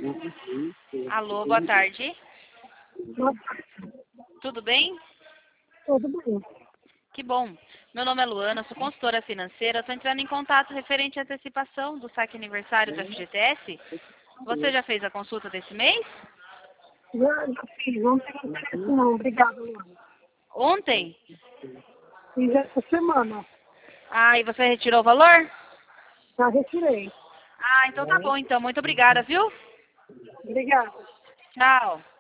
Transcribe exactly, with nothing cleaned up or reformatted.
Alô, boa tarde. Tudo bem? Tudo bem. Que bom. Meu nome é Luana, sou consultora financeira. Estou entrando em contato referente à antecipação do saque aniversário do F G T S. Você já fez a consulta desse mês? Já, já fiz, ontem não interessa não, obrigada, Luana. Ontem? Fiz essa semana, Ah, e você retirou o valor? já retirei. Ah, então tá bom, então. Muito obrigada, viu? Obrigada. Tchau.